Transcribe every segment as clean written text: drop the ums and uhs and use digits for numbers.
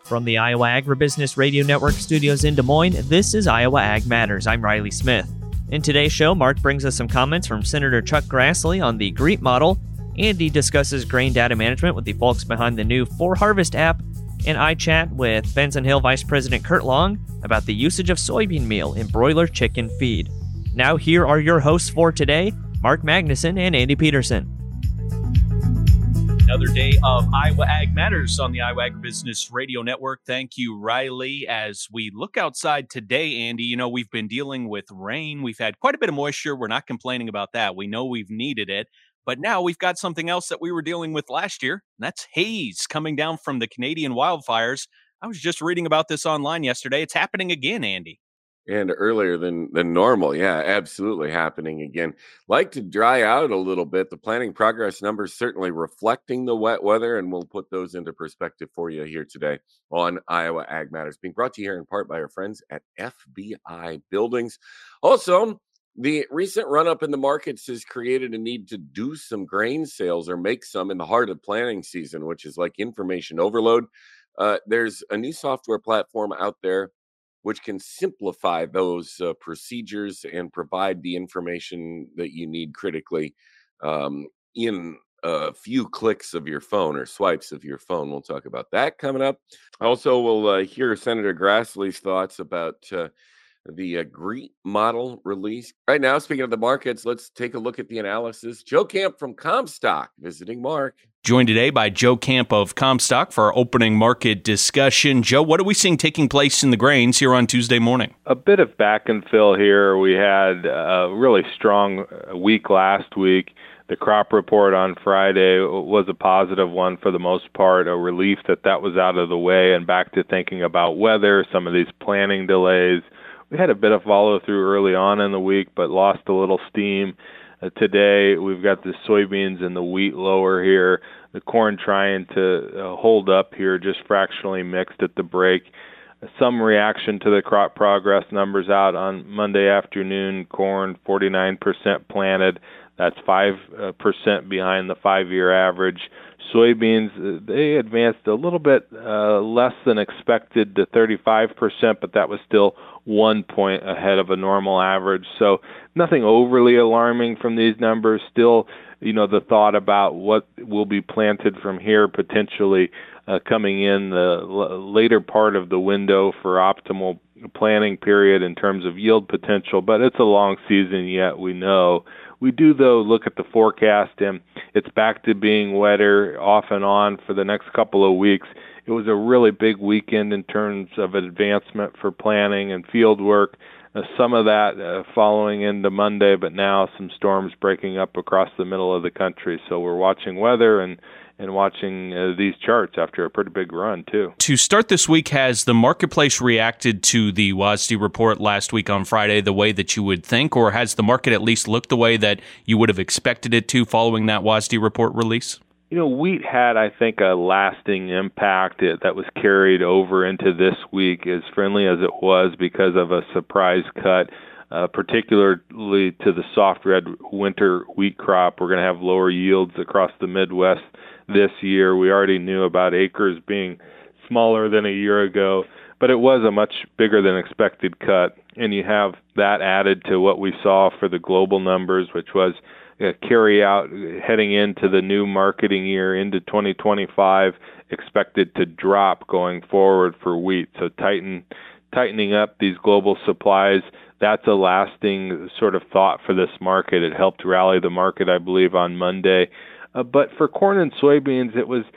From the Iowa Agribusiness Radio Network studios in Des Moines, this is Iowa Ag Matters. I'm Riley Smith. In today's show, Mark brings us some comments from Senator Chuck Grassley on the GREET model. Andy discusses grain data management with the folks behind the new 4Harvest app. And I chat with Benson Hill Vice President Kurt Long about the usage of soybean meal in broiler chicken feed. Now here are your hosts for today, Mark Magnuson and Andy Peterson. Another day of Iowa Ag Matters on the Iowa Agribusiness Radio Network. Thank you, Riley. As we look outside today, Andy, we've been dealing with rain. We've had quite a bit of moisture. We're not complaining about that. We know we've needed it. But now we've got something else that we were dealing with last year, and that's haze coming down from the Canadian wildfires. I was just reading about this online yesterday. It's happening again, Andy. And earlier than normal. Yeah, absolutely happening again. Like to dry out a little bit. The planting progress numbers certainly reflecting the wet weather, and we'll put those into perspective for you here today on Iowa Ag Matters, being brought to you here in part by our friends at FBI Buildings. Also, the recent run-up in the markets has created a need to do some grain sales or make some in the heart of planting season, which is like information overload. There's a new software platform out there which can simplify those procedures and provide the information that you need critically in a few clicks of your phone or swipes of your phone. We'll talk about that coming up. Also, we'll hear Senator Grassley's thoughts about the GREET model release. Right now, speaking of the markets, let's take a look at the analysis. Joe Camp from Comstock visiting Mark. Joined today by Joe Camp of Comstock for our opening market discussion. Joe, what are we seeing taking place in the grains here on Tuesday morning? A bit of back and fill here. We had a really strong week last week. The crop report on Friday was a positive one for the most part, a relief that was out of the way and back to thinking about weather, some of these planting delays. We had a bit of follow-through early on in the week, but lost a little steam. Today, we've got the soybeans and the wheat lower here. The corn trying to hold up here, just fractionally mixed at the break. Some reaction to the crop progress numbers out on Monday afternoon. Corn, 49% planted. That's 5% behind the 5-year average. Soybeans, they advanced a little bit less than expected to 35%, but that was still 1 point ahead of a normal average. So nothing overly alarming from these numbers. Still, the thought about what will be planted from here potentially coming in the later part of the window for optimal planting period in terms of yield potential, but it's a long season yet, we know. We do, though, look at the forecast, and it's back to being wetter off and on for the next couple of weeks. It was a really big weekend in terms of advancement for planning and field work. Some of that following into Monday, but now some storms breaking up across the middle of the country. So we're watching weather and watching these charts after a pretty big run, too. To start this week, has the marketplace reacted to the WASDE report last week on Friday the way that you would think, or has the market at least looked the way that you would have expected it to following that WASDE report release? Wheat had, I think, a lasting impact that was carried over into this week, as friendly as it was because of a surprise cut, particularly to the soft red winter wheat crop. We're going to have lower yields across the Midwest this year. We already knew about acres being smaller than a year ago, but it was a much bigger than expected cut. And you have that added to what we saw for the global numbers, which was carry out heading into the new marketing year into 2025, expected to drop going forward for wheat. So tightening up these global supplies, that's a lasting sort of thought for this market. It helped rally the market, I believe, on Monday. But for corn and soybeans, it was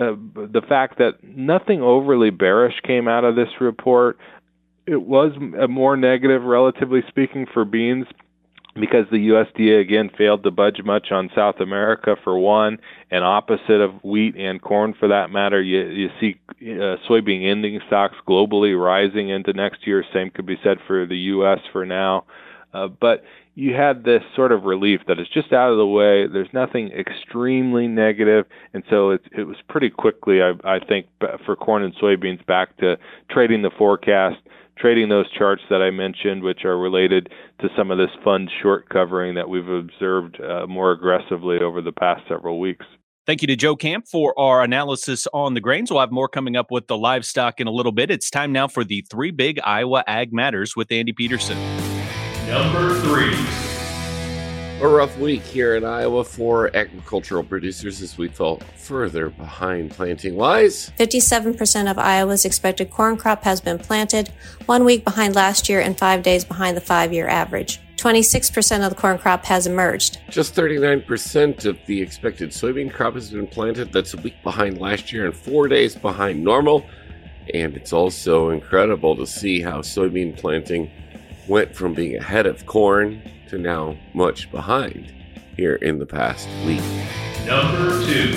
the fact that nothing overly bearish came out of this report. It was more negative, relatively speaking, for beans, because the USDA, again, failed to budge much on South America, for one, and opposite of wheat and corn, for that matter. You see soybean ending stocks globally rising into next year. Same could be said for the U.S. for now. But you had this sort of relief that it's just out of the way. There's nothing extremely negative, and so it was pretty quickly, I think, for corn and soybeans back to trading the forecast, trading those charts that I mentioned, which are related to some of this fund short covering that we've observed more aggressively over the past several weeks. Thank you to Joe Camp for our analysis on the grains. We'll have more coming up with the livestock in a little bit. It's time now for the 3 big Iowa Ag Matters with Andy Peterson. Number 3. A rough week here in Iowa for agricultural producers as we fell further behind planting-wise. 57% of Iowa's expected corn crop has been planted, 1 week behind last year and 5 days behind the 5-year average. 26% of the corn crop has emerged. Just 39% of the expected soybean crop has been planted. That's a week behind last year and 4 days behind normal. And it's also incredible to see how soybean planting went from being ahead of corn to now much behind here in the past week. Number 2.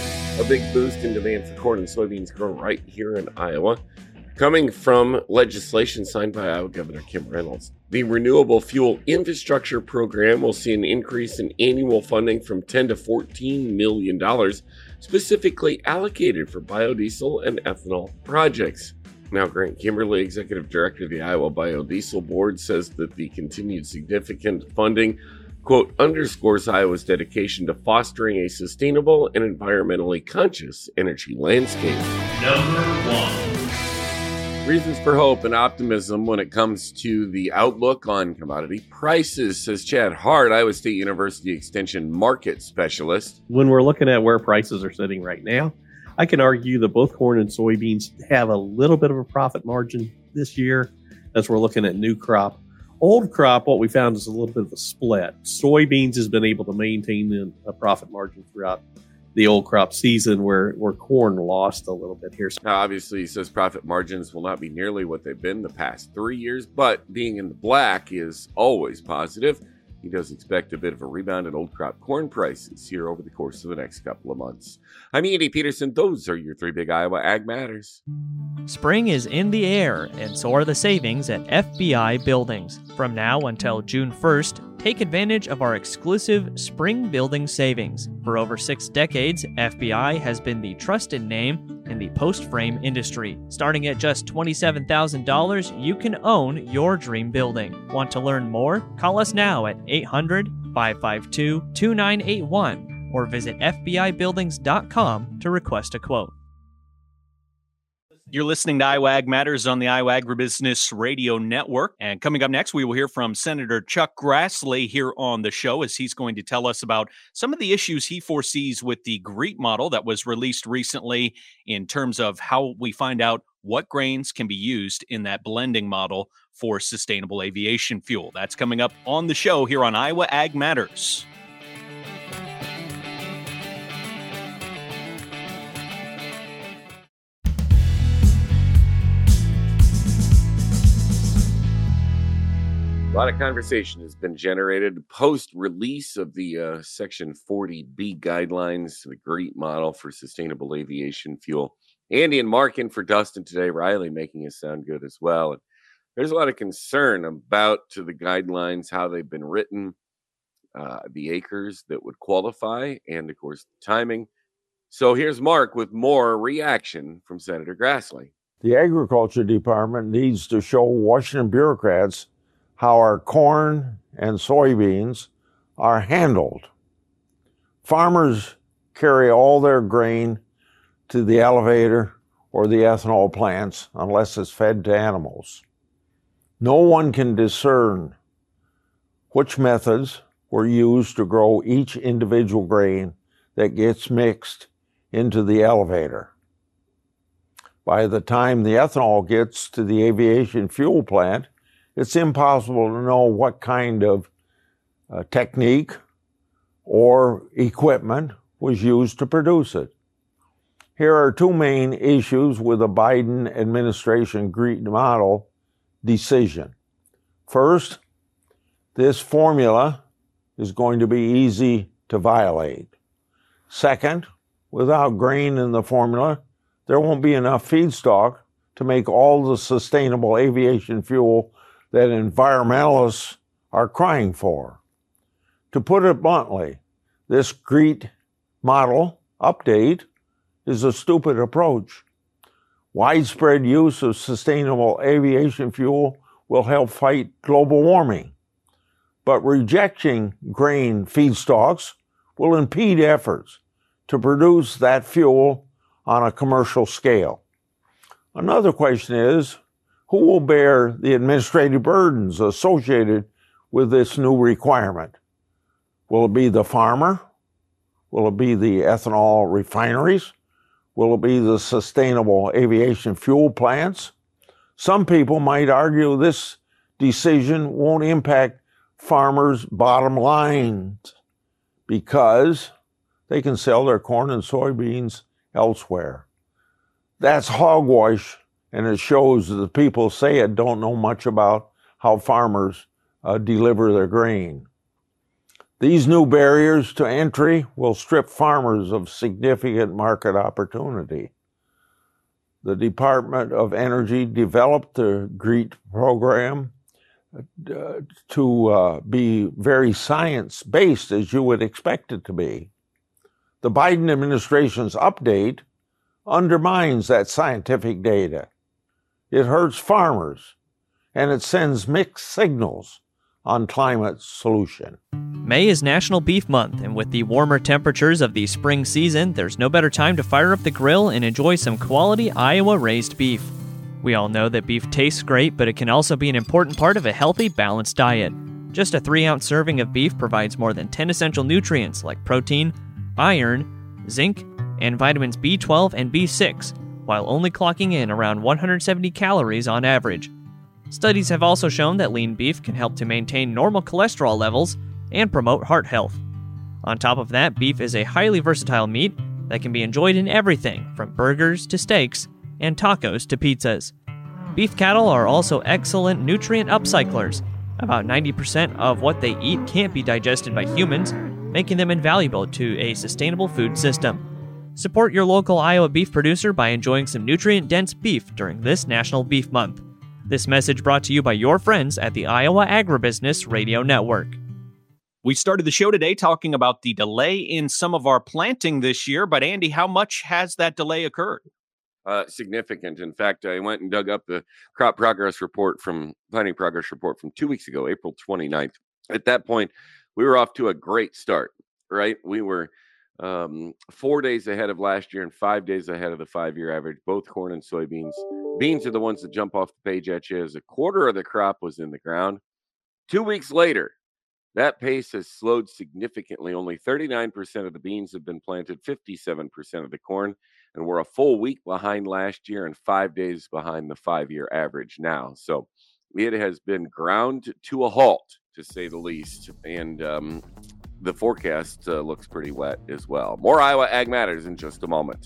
A big boost in demand for corn and soybeans grown right here in Iowa, coming from legislation signed by Iowa Governor Kim Reynolds. The Renewable Fuel Infrastructure Program will see an increase in annual funding from $10 to $14 million, specifically allocated for biodiesel and ethanol projects. Now, Grant Kimberly, Executive Director of the Iowa Biodiesel Board, says that the continued significant funding, quote, underscores Iowa's dedication to fostering a sustainable and environmentally conscious energy landscape. Number 1. Reasons for hope and optimism when it comes to the outlook on commodity prices, says Chad Hart, Iowa State University Extension Market Specialist. When we're looking at where prices are sitting right now, I can argue that both corn and soybeans have a little bit of a profit margin this year as we're looking at new crop. Old crop, what we found is a little bit of a split. Soybeans has been able to maintain a profit margin throughout the old crop season where corn lost a little bit here. Now, obviously, he says profit margins will not be nearly what they've been the past 3 years, but being in the black is always positive. He does expect a bit of a rebound in old crop corn prices here over the course of the next couple of months. I'm Andy Peterson. Those are your 3 big Iowa Ag Matters. Spring is in the air, and so are the savings at FBI Buildings. From now until June 1st, take advantage of our exclusive spring building savings. For over 6 decades, FBI has been the trusted name in the post-frame industry. Starting at just $27,000, you can own your dream building. Want to learn more? Call us now at 800-552-2981 or visit FBIbuildings.com to request a quote. You're listening to Iowa Ag Matters on the Iowa Agribusiness Radio Network. And coming up next, we will hear from Senator Chuck Grassley here on the show as he's going to tell us about some of the issues he foresees with the GREET model that was released recently in terms of how we find out what grains can be used in that blending model for sustainable aviation fuel. That's coming up on the show here on Iowa Ag Matters. A lot of conversation has been generated post-release of the Section 40B guidelines to the GREET model for sustainable aviation fuel. Andy and Mark in for Dustin today. Riley making us sound good as well. And there's a lot of concern about to the guidelines, how they've been written, the acres that would qualify, and, of course, the timing. So here's Mark with more reaction from Senator Grassley. The Agriculture Department needs to show Washington bureaucrats how our corn and soybeans are handled. Farmers carry all their grain to the elevator or the ethanol plants unless it's fed to animals. No one can discern which methods were used to grow each individual grain that gets mixed into the elevator. By the time the ethanol gets to the aviation fuel plant, it's impossible to know what kind of technique or equipment was used to produce it. Here are 2 main issues with the Biden administration GREET model decision. First, this formula is going to be easy to violate. Second, without grain in the formula, there won't be enough feedstock to make all the sustainable aviation fuel that environmentalists are crying for. To put it bluntly, this GREET model update is a stupid approach. Widespread use of sustainable aviation fuel will help fight global warming, but rejecting grain feedstocks will impede efforts to produce that fuel on a commercial scale. Another question is, who will bear the administrative burdens associated with this new requirement? Will it be the farmer? Will it be the ethanol refineries? Will it be the sustainable aviation fuel plants? Some people might argue this decision won't impact farmers' bottom lines because they can sell their corn and soybeans elsewhere. That's hogwash, and it shows that the people say it don't know much about how farmers deliver their grain. These new barriers to entry will strip farmers of significant market opportunity. The Department of Energy developed the GREET program to be very science-based, as you would expect it to be. The Biden administration's update undermines that scientific data. It hurts farmers, and it sends mixed signals on climate solution. May is National Beef Month, and with the warmer temperatures of the spring season, there's no better time to fire up the grill and enjoy some quality Iowa-raised beef. We all know that beef tastes great, but it can also be an important part of a healthy, balanced diet. Just a 3-ounce serving of beef provides more than 10 essential nutrients like protein, iron, zinc, and vitamins B12 and B6, while only clocking in around 170 calories on average. Studies have also shown that lean beef can help to maintain normal cholesterol levels and promote heart health. On top of that, beef is a highly versatile meat that can be enjoyed in everything from burgers to steaks and tacos to pizzas. Beef cattle are also excellent nutrient upcyclers. About 90% of what they eat can't be digested by humans, making them invaluable to a sustainable food system. Support your local Iowa beef producer by enjoying some nutrient-dense beef during this National Beef Month. This message brought to you by your friends at the Iowa Agribusiness Radio Network. We started the show today talking about the delay in some of our planting this year, but Andy, how much has that delay occurred? Significant. In fact, I went and dug up the planting progress report from 2 weeks ago, April 29th. At that point, we were off to a great start, right? We were 4 days ahead of last year and 5 days ahead of the 5-year average, both corn and soybeans. Beans are the ones that jump off the page at you as a quarter of the crop was in the ground. 2 weeks later, that pace has slowed significantly. Only 39% of the beans have been planted, 57% of the corn, and we're a full week behind last year and 5 days behind the 5-year average now. So it has been ground to a halt, to say the least, and the forecast looks pretty wet as well. More Iowa Ag Matters in just a moment.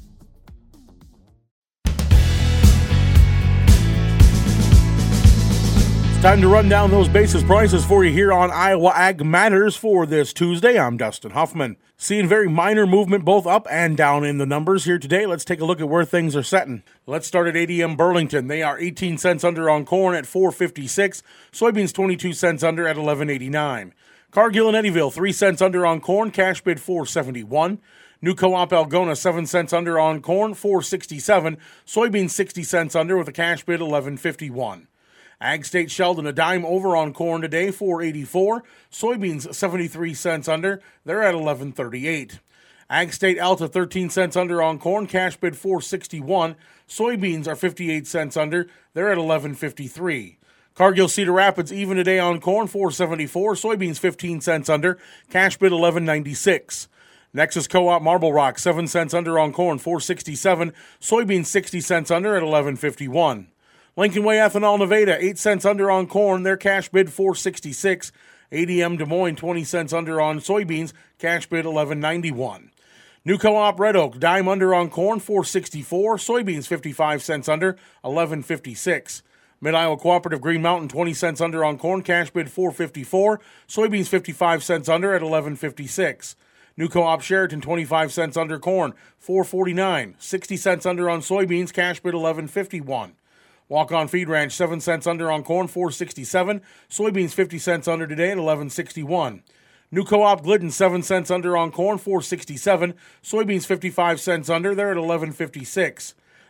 Time to run down those basis prices for you here on Iowa Ag Matters for this Tuesday. I'm Dustin Huffman. Seeing very minor movement both up and down in the numbers here today. Let's take a look at where things are setting. Let's start at ADM Burlington. They are 18 cents under on corn at $4.56. Soybeans 22 cents under at $11.89. Cargill and Eddyville 3 cents under on corn. Cash bid $4.71. New Co-op Algona 7 cents under on corn, $4.67. Soybeans 60 cents under with a cash bid $11.51. Ag State Sheldon a dime over on corn today, $4.84. Soybeans 73 cents under, they're at $11.38. Ag State Alta 13 cents under on corn, cash bid $4.61. Soybeans are 58 cents under, they're at $11.53. Cargill Cedar Rapids even today on corn, $4.74. Soybeans 15 cents under, cash bid $11.96. Nexus Co-op Marble Rock 7 cents under on corn, $4.67. Soybeans 60 cents under at $11.51. Lincoln Way Ethanol Nevada, 8 cents under on corn, their cash bid $4.66. ADM Des Moines, 20 cents under on soybeans, cash bid $11.91. New Co-op Red Oak, dime under on corn, $4.64. Soybeans 55 cents under, $11.56. Mid-Iowa Cooperative Green Mountain, 20 cents under on corn, cash bid $4.54. Soybeans 55 cents under at $11.56. New Co-op Sheraton, 25 cents under corn, $4.49. 60 cents under on soybeans, cash bid $11.51. Walk-On Feed Ranch, 7 cents under on corn, $4.67. Soybeans 50 cents under today at $11.61. New Co-op Glidden, 7 cents under on corn, $4.67. Soybeans 55 cents under, they're at $11.56.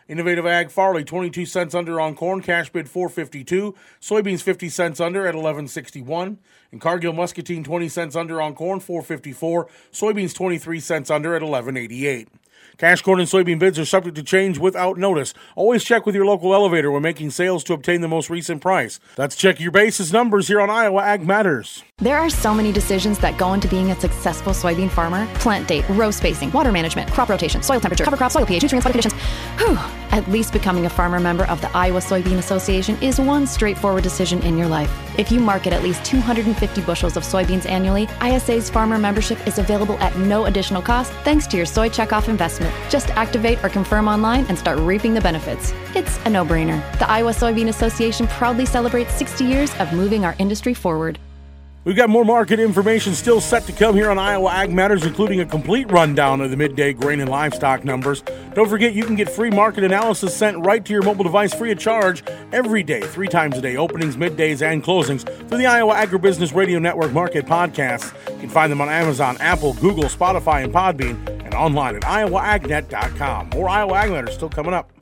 Innovative Ag Farley, 22 cents under on corn, cash bid $4.52. Soybeans 50 cents under at $11.61. And Cargill Muscatine 20 cents under on corn, $4.54. Soybeans 23 cents under at $11.88. Cash corn and soybean bids are subject to change without notice. Always check with your local elevator when making sales to obtain the most recent price. That's Check Your Basis numbers here on Iowa Ag Matters. There are so many decisions that go into being a successful soybean farmer. Plant date, row spacing, water management, crop rotation, soil temperature, cover crop, soil pH, nutrients, weather conditions. Whew. At least becoming a farmer member of the Iowa Soybean Association is one straightforward decision in your life. If you market at least 250 bushels of soybeans annually, ISA's farmer membership is available at no additional cost thanks to your soy checkoff investment. Just activate or confirm online and start reaping the benefits. It's a no-brainer. The Iowa Soybean Association proudly celebrates 60 years of moving our industry forward. We've got more market information still set to come here on Iowa Ag Matters, including a complete rundown of the midday grain and livestock numbers. Don't forget, you can get free market analysis sent right to your mobile device free of charge every day, 3 times a day, openings, middays, and closings through the Iowa Agribusiness Radio Network Market Podcasts. You can find them on Amazon, Apple, Google, Spotify, and Podbean, and online at iowaagnet.com. More Iowa Ag Matters still coming up.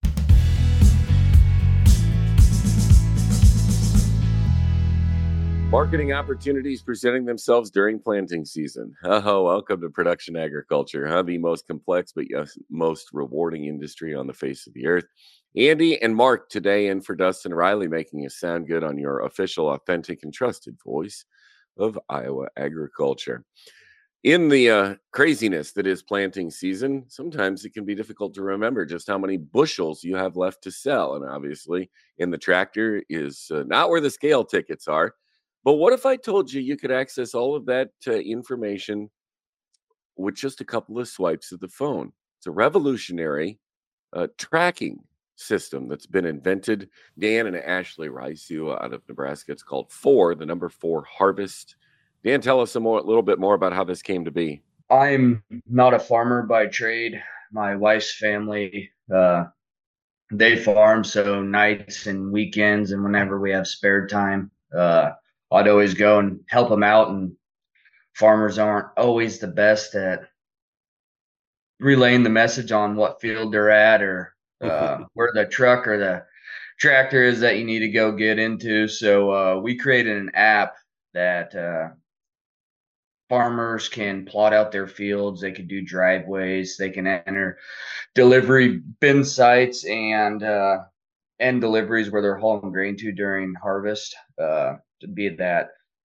Marketing opportunities presenting themselves during planting season. Oh, welcome to production agriculture, the most complex but yes, most rewarding industry on the face of the earth. Andy and Mark today in for Dustin Riley, making us sound good on your official, authentic, and trusted voice of Iowa agriculture. In the craziness that is planting season, sometimes it can be difficult to remember just how many bushels you have left to sell. And obviously, in the tractor is not where the scale tickets are. But what if I told you could access all of that information with just a couple of swipes of the phone? It's a revolutionary tracking system that's been invented. Dan and Ashley Rice out of Nebraska. It's called the number 4 Harvest. Dan, tell us a little bit more about how this came to be. I'm not a farmer by trade. My wife's family, they farm, so nights and weekends and whenever we have spare time, I'd always go and help them out, and farmers aren't always the best at relaying the message on what field they're at or where the truck or the tractor is that you need to go get into. So we created an app that farmers can plot out their fields. They can do driveways. They can enter delivery bin sites and end deliveries where they're hauling grain to during harvest. To be that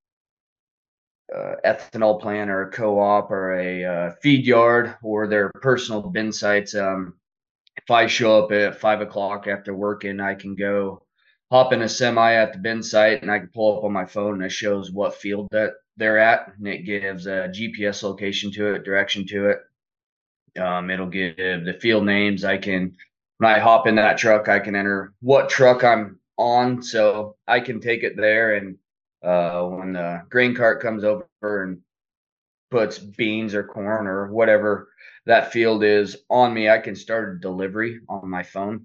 ethanol plant or a co-op or a feed yard or their personal bin sites. If I show up at 5 o'clock after working, I can go hop in a semi at the bin site and I can pull up on my phone and it shows what field that they're at, and it gives a GPS location to it, direction to it. It'll give the field names. When I hop in that truck, I can enter what truck I'm on, so I can take it there, and when the grain cart comes over and puts beans or corn or whatever that field is on me, I can start a delivery on my phone.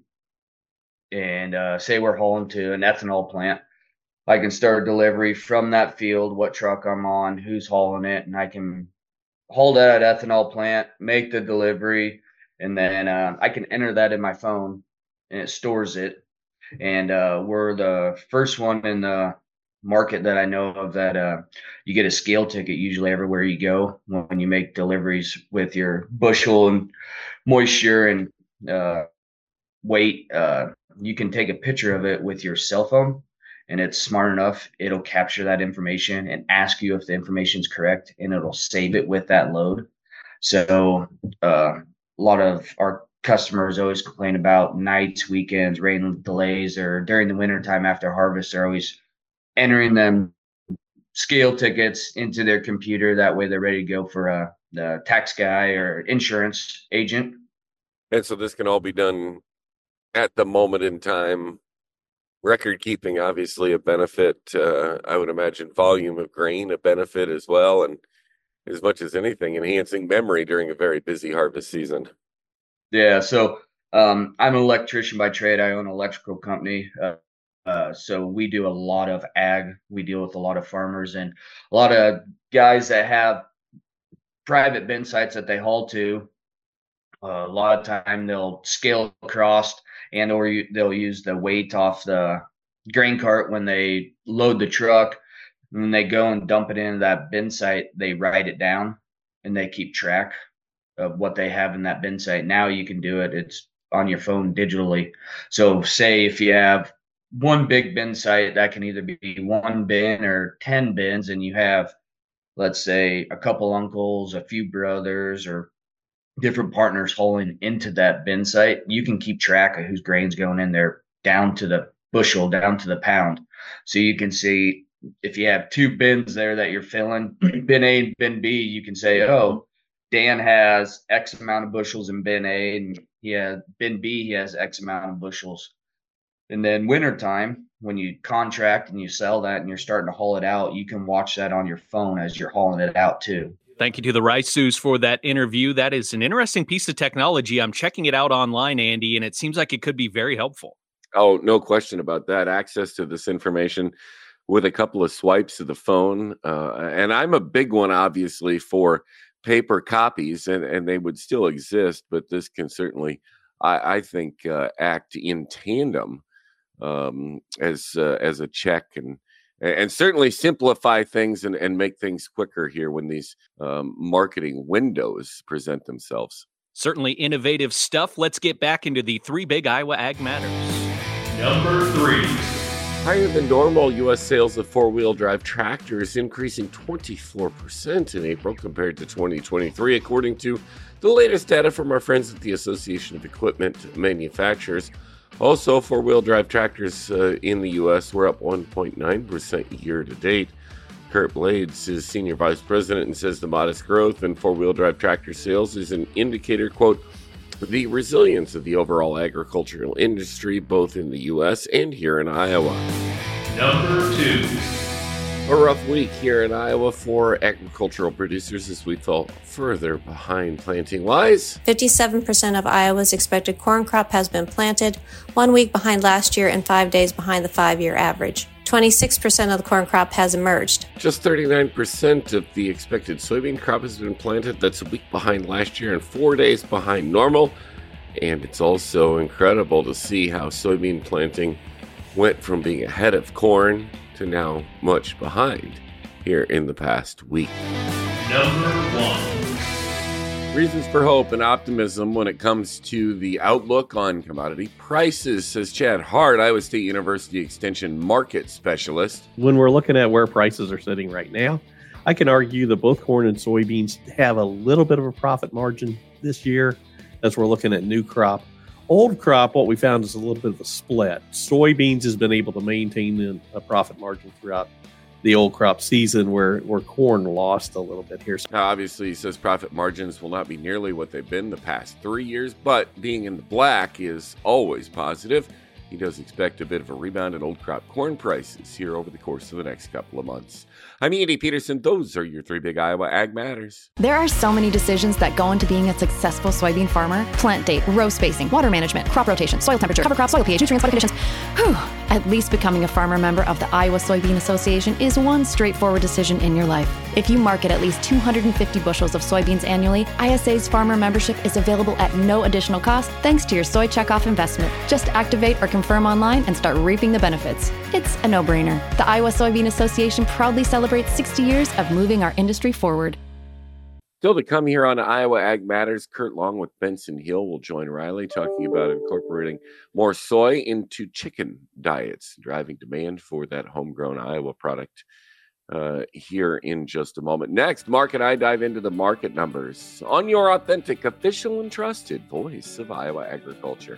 And say we're hauling to an ethanol plant, I can start a delivery from that field, what truck I'm on, who's hauling it, and I can haul that at ethanol plant, make the delivery, and then I can enter that in my phone, and it stores it. And we're the first one in the market that I know of that you get a scale ticket usually everywhere you go when you make deliveries with your bushel and moisture and weight. You can take a picture of it with your cell phone, and it's smart enough. It'll capture that information and ask you if the information is correct, and it'll save it with that load. So a lot of our customers always complain about nights, weekends, rain delays, or during the wintertime after harvest. They're always entering them scale tickets into their computer. That way they're ready to go for the tax guy or insurance agent. And so this can all be done at the moment in time. Record keeping, obviously, a benefit. I would imagine volume of grain, a benefit as well. And as much as anything, enhancing memory during a very busy harvest season. Yeah. So I'm an electrician by trade. I own an electrical company. So we do a lot of ag. We deal with a lot of farmers and a lot of guys that have private bin sites that they haul to. A lot of time they'll scale across they'll use the weight off the grain cart when they load the truck. When they go and dump it into that bin site, they write it down and they keep track of what they have in that bin site. Now you can do it. It's on your phone digitally. So say if you have one big bin site, that can either be one bin or 10 bins, and you have, let's say, a couple uncles, a few brothers, or different partners hauling into that bin site, you can keep track of whose grain's going in there down to the bushel, down to the pound. So you can see if you have two bins there that you're filling, bin A and bin B, you can say, oh, Dan has X amount of bushels in bin A, and bin B, he has X amount of bushels. And then wintertime, when you contract and you sell that and you're starting to haul it out, you can watch that on your phone as you're hauling it out too. Thank you to the Riceus for that interview. That is an interesting piece of technology. I'm checking it out online, Andy, and it seems like it could be very helpful. Oh, no question about that. Access to this information with a couple of swipes of the phone. And I'm a big one, obviously, for paper copies, and they would still exist, but this can certainly, I think, act in tandem as a check and certainly simplify things and make things quicker here when these marketing windows present themselves. Certainly innovative stuff. Let's get back into the three big Iowa Ag Matters. Number 3. Higher than normal U.S. sales of four-wheel drive tractors, increasing 24% in April compared to 2023, according to the latest data from our friends at the Association of Equipment Manufacturers. Also, four-wheel drive tractors in the U.S. were up 1.9% year-to-date. Kurt Blades is senior vice president and says the modest growth in four-wheel drive tractor sales is an indicator, quote, the resilience of the overall agricultural industry, both in the U.S. and here in Iowa. Number 2. A rough week here in Iowa for agricultural producers as we fell further behind planting-wise. 57% of Iowa's expected corn crop has been planted, 1 week behind last year and 5 days behind the 5-year average. 26% of the corn crop has emerged. Just 39% of the expected soybean crop has been planted. That's a week behind last year and 4 days behind normal. And it's also incredible to see how soybean planting went from being ahead of corn to now much behind here in the past week. Number 1. Reasons for hope and optimism when it comes to the outlook on commodity prices, says Chad Hart, Iowa State University Extension market specialist. When we're looking at where prices are sitting right now, I can argue that both corn and soybeans have a little bit of a profit margin this year as we're looking at new crop. Old crop, what we found is a little bit of a split. Soybeans has been able to maintain a profit margin throughout the old crop season where corn lost a little bit here. Now, obviously, he says profit margins will not be nearly what they've been the past 3 years, but being in the black is always positive. He does expect a bit of a rebound in old crop corn prices here over the course of the next couple of months. I'm Andy Peterson. Those are your three big Iowa Ag Matters. There are so many decisions that go into being a successful soybean farmer. Plant date, row spacing, water management, crop rotation, soil temperature, cover crop, soil pH, nutrients, weather conditions. Whew. At least becoming a farmer member of the Iowa Soybean Association is one straightforward decision in your life. If you market at least 250 bushels of soybeans annually, ISA's farmer membership is available at no additional cost thanks to your soy checkoff investment. Just activate or confirm online and start reaping the benefits. It's a no-brainer. The Iowa Soybean Association proudly celebrates 60 years of moving our industry forward. Still to come here on Iowa Ag Matters, Kurt Long with Benson Hill will join Riley talking about incorporating more soy into chicken diets, driving demand for that homegrown Iowa product here in just a moment. Next, Mark and I dive into the market numbers on your authentic, official, and trusted voice of Iowa agriculture.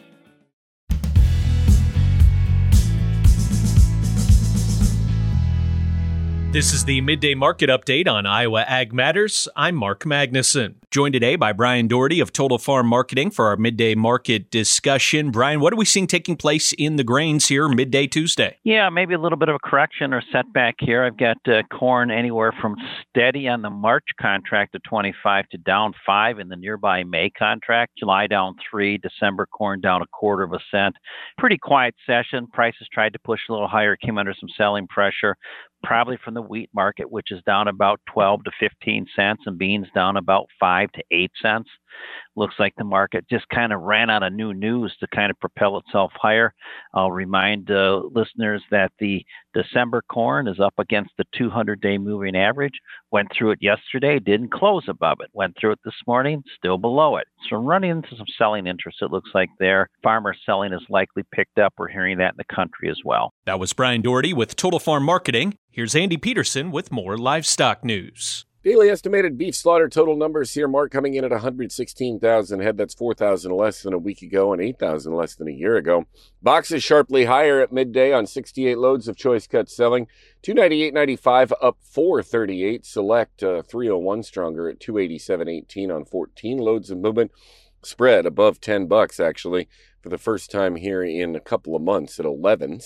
This is the Midday Market Update on Iowa Ag Matters. I'm Mark Magnuson. Joined today by Brian Doherty of Total Farm Marketing for our Midday Market discussion. Brian, what are we seeing taking place in the grains here midday Tuesday? Yeah, maybe a little bit of a correction or setback here. I've got corn anywhere from steady on the March contract at 25 to down 5 in the nearby May contract. July down 3, December corn down 1/4 cent. Pretty quiet session. Prices tried to push a little higher, came under some selling pressure. Probably from the wheat market, which is down about 12 to 15 cents, and beans down about 5 to 8 cents. Looks like the market just kind of ran out of new news to kind of propel itself higher. I'll remind listeners that the December corn is up against the 200-day moving average. Went through it yesterday, didn't close above it. Went through it this morning, still below it. So running into some selling interest, it looks like there. Farmer selling is likely picked up. We're hearing that in the country as well. That was Brian Doherty with Total Farm Marketing. Here's Andy Peterson with more livestock news. Daily estimated beef slaughter total numbers here, Mark, coming in at 116,000 head. That's 4,000 less than a week ago and 8,000 less than a year ago. Boxes sharply higher at midday on 68 loads of choice cuts selling. 298.95 up 438. Select 301 stronger at 287.18 on 14 loads of movement. Spread above $10 actually for the first time here in a couple of months at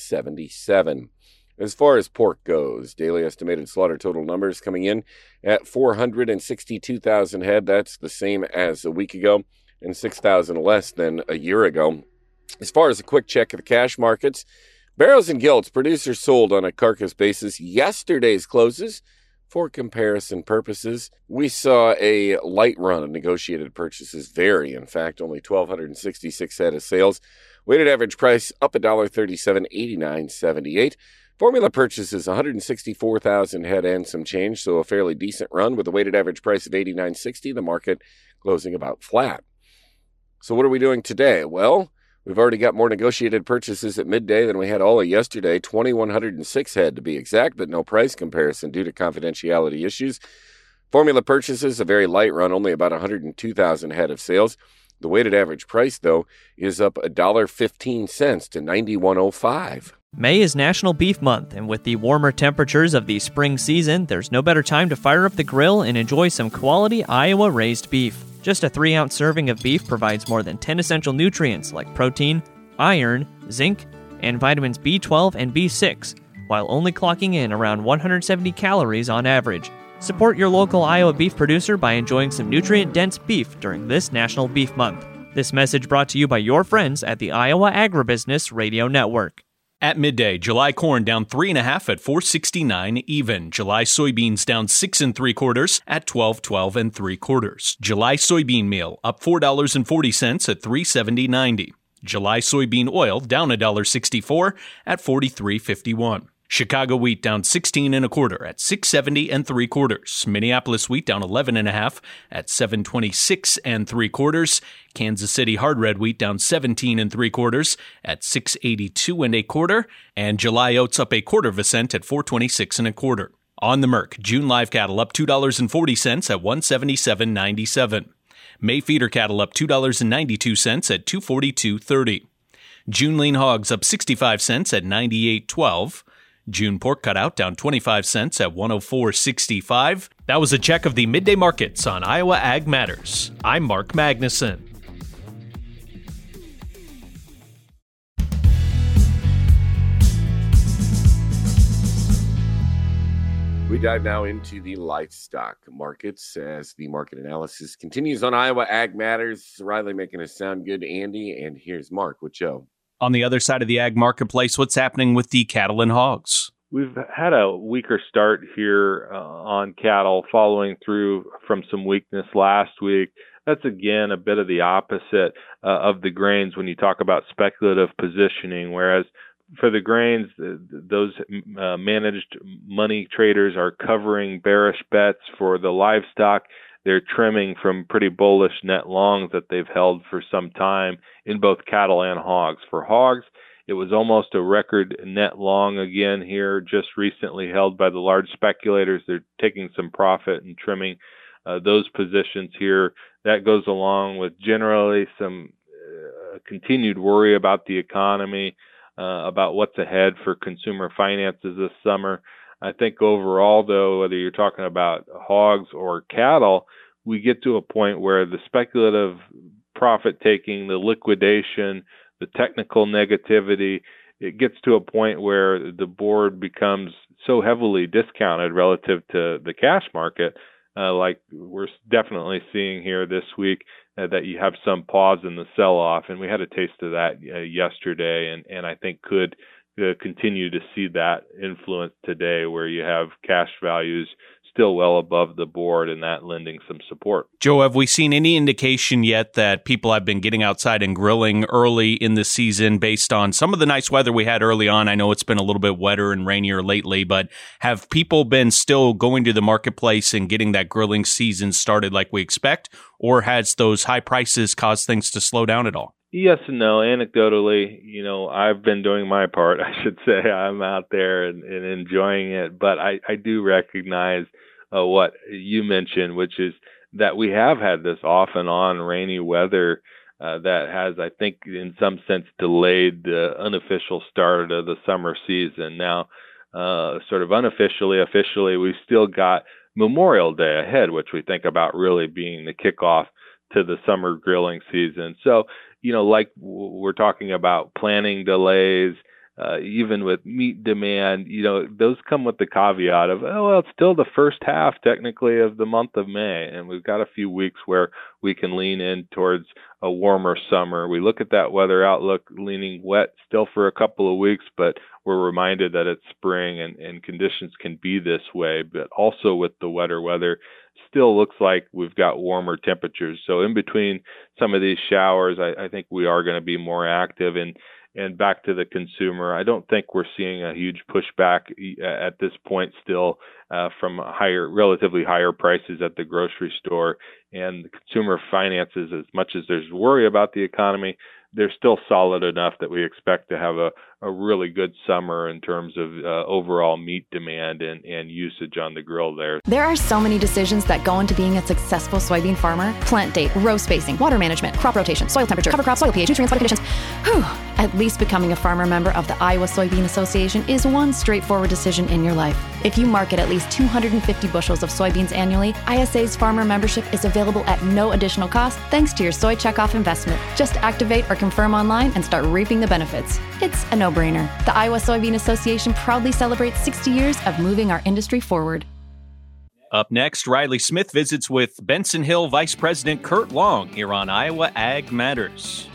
11.77. As far as pork goes, daily estimated slaughter total numbers coming in at 462,000 head. That's the same as a week ago and 6,000 less than a year ago. As far as a quick check of the cash markets, barrels and gilts, producers sold on a carcass basis. Yesterday's closes, for comparison purposes, we saw a light run of negotiated purchases vary. In fact, only 1,266 head of sales. Weighted average price up $1.37, 89.78. Formula purchases 164,000 head and some change, so a fairly decent run with a weighted average price of 89.60, the market closing about flat. So what are we doing today? Well, we've already got more negotiated purchases at midday than we had all of yesterday, 2,106 head to be exact, but no price comparison due to confidentiality issues. Formula purchases, a very light run, only about 102,000 head of sales. The weighted average price, though, is up $1.15 to 91.05. May is National Beef Month, and with the warmer temperatures of the spring season, there's no better time to fire up the grill and enjoy some quality Iowa-raised beef. Just a 3-ounce serving of beef provides more than 10 essential nutrients like protein, iron, zinc, and vitamins B12 and B6, while only clocking in around 170 calories on average. Support your local Iowa beef producer by enjoying some nutrient-dense beef during this National Beef Month. This message brought to you by your friends at the Iowa Agribusiness Radio Network. At midday, July corn down 3.5 at 469 even. July soybeans down 6 3/4 at 12.12 3/4. July soybean meal up $4.40 at 370.90. July soybean oil down $1.64 at 43.51. Chicago wheat down 16 1/4 at 670 3/4. Minneapolis wheat down 11 1/2 at 726 3/4. Kansas City hard red wheat down 17 3/4 at 682 1/4. And July oats up 1/4 cent at 426 1/4. On the Merc, June live cattle up $2.40 at 177.97. May feeder cattle up $2.92 at 242.30. June lean hogs up 65 cents at 98.12. June pork cutout down 25 cents at 104.65. That was a check of the midday markets on Iowa Ag Matters. I'm Mark Magnuson. We dive now into the livestock markets as the market analysis continues on Iowa Ag Matters. Riley making us sound good, Andy, and here's Mark with Joe. On the other side of the ag marketplace, what's happening with the cattle and hogs? We've had a weaker start here on cattle following through from some weakness last week. That's, again, a bit of the opposite of the grains when you talk about speculative positioning, whereas for the grains, those managed money traders are covering bearish bets. For the livestock, they're trimming from pretty bullish net longs that they've held for some time in both cattle and hogs. For hogs, it was almost a record net long again here, just recently held by the large speculators. They're taking some profit and trimming those positions here. That goes along with generally some continued worry about the economy, about what's ahead for consumer finances this summer. I think overall, though, whether you're talking about hogs or cattle, we get to a point where the speculative profit taking, the liquidation, the technical negativity, it gets to a point where the board becomes so heavily discounted relative to the cash market, like we're definitely seeing here this week, that you have some pause in the sell-off. And we had a taste of that yesterday, and I think could continue to see that influence today, where you have cash values still well above the board, and that lending some support. Joe, have we seen any indication yet that people have been getting outside and grilling early in the season based on some of the nice weather we had early on? I know it's been a little bit wetter and rainier lately, but have people been still going to the marketplace and getting that grilling season started like we expect, or has those high prices caused things to slow down at all? Yes and no. Anecdotally, I've been doing my part. I should say I'm out there and enjoying it. But I do recognize what you mentioned, which is that we have had this off and on rainy weather that has, I think, in some sense delayed the unofficial start of the summer season. Now, sort of unofficially, officially, we've still got Memorial Day ahead, which we think about really being the kickoff to the summer grilling season. So, like we're talking about planning delays, even with meat demand, those come with the caveat of, it's still the first half technically of the month of May. And we've got a few weeks where we can lean in towards a warmer summer. We look at that weather outlook leaning wet still for a couple of weeks, but we're reminded that it's spring and conditions can be this way. But also with the wetter weather, still looks like we've got warmer temperatures. So in between some of these showers, I think we are going to be more active. And back to the consumer, I don't think we're seeing a huge pushback at this point still from relatively higher prices at the grocery store. And the consumer finances, as much as there's worry about the economy, they're still solid enough that we expect to have a really good summer in terms of overall meat demand and usage on the grill there. There are so many decisions that go into being a successful soybean farmer. Plant date, row spacing, water management, crop rotation, soil temperature, cover crop, soil pH, nutrients, weather conditions. Whew. At least becoming a farmer member of the Iowa Soybean Association is one straightforward decision in your life. If you market at least 250 bushels of soybeans annually, ISA's farmer membership is available at no additional cost thanks to your soy checkoff investment. Just activate or confirm online and start reaping the benefits. It's a no-brainer. The Iowa Soybean Association proudly celebrates 60 years of moving our industry forward. Up next, Riley Smith visits with Benson Hill Vice President Kurt Long here on Iowa Ag Matters.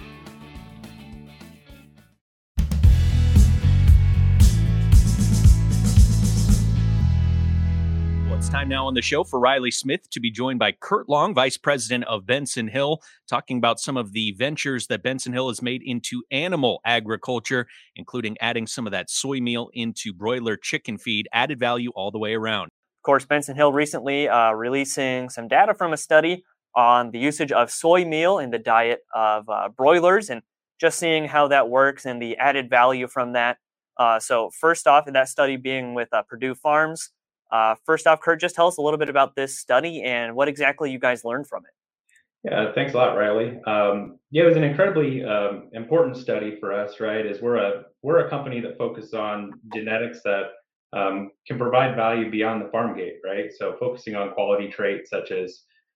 It's time now on the show for Riley Smith to be joined by Kurt Long, Vice President of Benson Hill, talking about some of the ventures that Benson Hill has made into animal agriculture, including adding some of that soy meal into broiler chicken feed, added value all the way around. Of course, Benson Hill recently releasing some data from a study on the usage of soy meal in the diet of broilers and just seeing how that works and the added value from that. So first off, in that study being with Purdue Farms, first off, Kurt, just tell us a little bit about this study and what exactly you guys learned from it. Yeah, thanks a lot, Riley. It was an incredibly important study for us, right? As we're a company that focuses on genetics that can provide value beyond the farm gate, right? So focusing on quality traits such as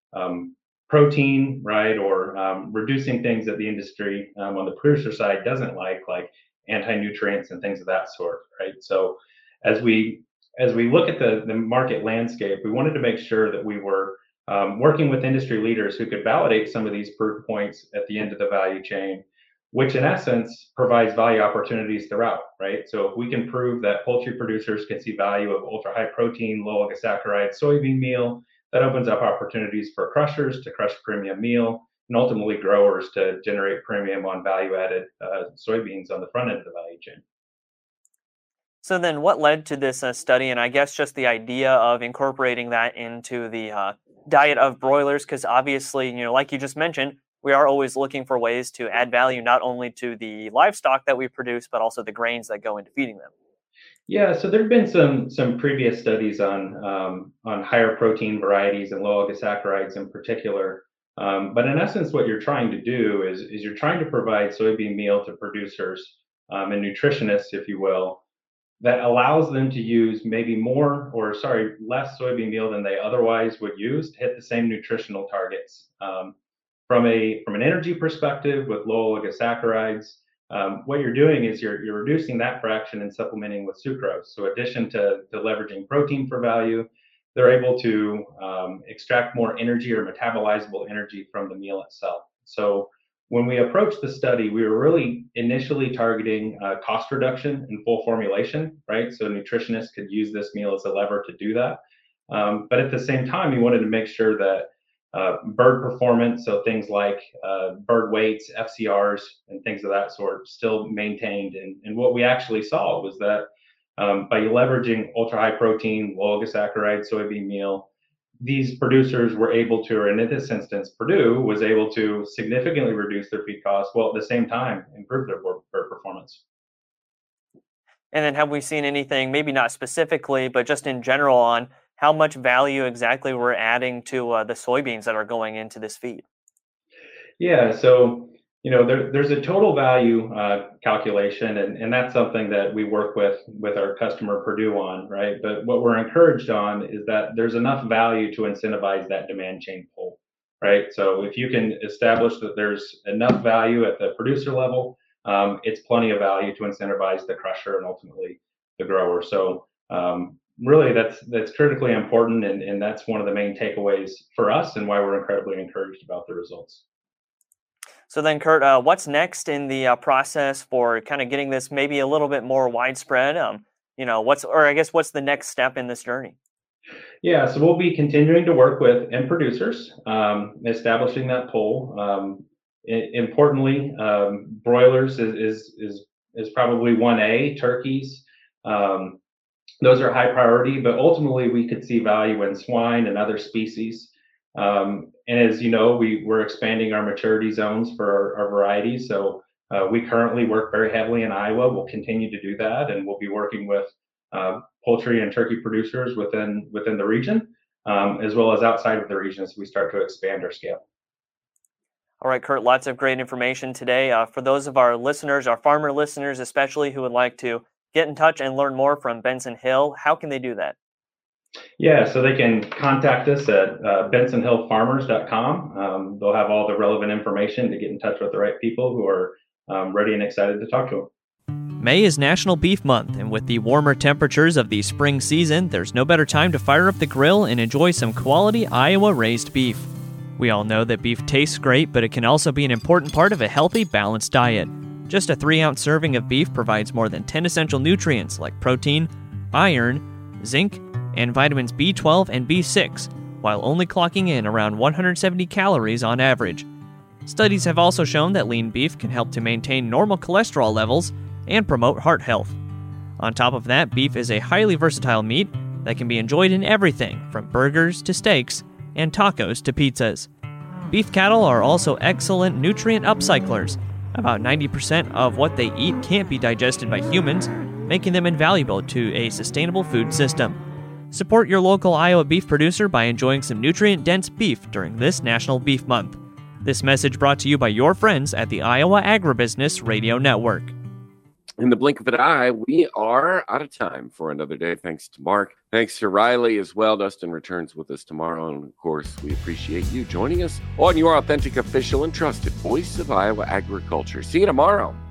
protein, right, or reducing things that the industry on the producer side doesn't like anti-nutrients and things of that sort, right? So as we look at the market landscape, we wanted to make sure that we were working with industry leaders who could validate some of these proof points at the end of the value chain, which in essence provides value opportunities throughout, right? So if we can prove that poultry producers can see value of ultra high protein, low oligosaccharide soybean meal, that opens up opportunities for crushers to crush premium meal and ultimately growers to generate premium on value added soybeans on the front end of the value chain. So then what led to this study, and I guess just the idea of incorporating that into the diet of broilers? Because obviously, like you just mentioned, we are always looking for ways to add value not only to the livestock that we produce, but also the grains that go into feeding them. Yeah, so there have been some previous studies on higher protein varieties and low oligosaccharides in particular. But in essence, what you're trying to do is you're trying to provide soybean meal to producers and nutritionists, if you will, that allows them to use less soybean meal than they otherwise would use to hit the same nutritional targets. From an energy perspective with low oligosaccharides, what you're doing is you're reducing that fraction and supplementing with sucrose. So in addition to leveraging protein for value, they're able to extract more energy or metabolizable energy from the meal itself. So when we approached the study, we were really initially targeting cost reduction in full formulation, right? So nutritionists could use this meal as a lever to do that. But at the same time, we wanted to make sure that bird performance, so things like bird weights, FCRs, and things of that sort, still maintained. And what we actually saw was that by leveraging ultra high protein, low oligosaccharide soybean meal, these producers were able to, or in this instance, Purdue was able to significantly reduce their feed costs, while at the same time improve their bird performance. And then have we seen anything, maybe not specifically, but just in general, on how much value exactly we're adding to the soybeans that are going into this feed? Yeah, so there's a total value calculation, and that's something that we work with our customer Purdue on, right? But what we're encouraged on is that there's enough value to incentivize that demand chain pull, right? So if you can establish that there's enough value at the producer level, it's plenty of value to incentivize the crusher and ultimately the grower. So really, that's critically important, and that's one of the main takeaways for us and why we're incredibly encouraged about the results. So then, Kurt, what's next in the process for kind of getting this maybe a little bit more widespread? What's the next step in this journey? Yeah, so we'll be continuing to work with end producers, establishing that pull. Importantly, broilers is probably 1A. Turkeys, those are high priority, but ultimately we could see value in swine and other species. And as you know, we're expanding our maturity zones for our varieties. So we currently work very heavily in Iowa. We'll continue to do that, and we'll be working with poultry and turkey producers within the region, as well as outside of the region as we start to expand our scale. All right, Kurt, lots of great information today. For those of our listeners, our farmer listeners especially, who would like to get in touch and learn more from Benson Hill, how can they do that? Yeah, so they can contact us at bensonhillfarmers.com. They'll have all the relevant information to get in touch with the right people who are ready and excited to talk to them. May is National Beef Month, and with the warmer temperatures of the spring season, there's no better time to fire up the grill and enjoy some quality Iowa-raised beef. We all know that beef tastes great, but it can also be an important part of a healthy, balanced diet. Just a 3-ounce serving of beef provides more than 10 essential nutrients like protein, iron, zinc, and vitamins B12 and B6, while only clocking in around 170 calories on average. Studies have also shown that lean beef can help to maintain normal cholesterol levels and promote heart health. On top of that, beef is a highly versatile meat that can be enjoyed in everything from burgers to steaks and tacos to pizzas. Beef cattle are also excellent nutrient upcyclers. About 90% of what they eat can't be digested by humans, making them invaluable to a sustainable food system. Support your local Iowa beef producer by enjoying some nutrient-dense beef during this National Beef Month. This message brought to you by your friends at the Iowa Agribusiness Radio Network. In the blink of an eye, we are out of time for another day. Thanks to Mark. Thanks to Riley as well. Dustin returns with us tomorrow. And, of course, we appreciate you joining us on your authentic, official, and trusted voice of Iowa agriculture. See you tomorrow.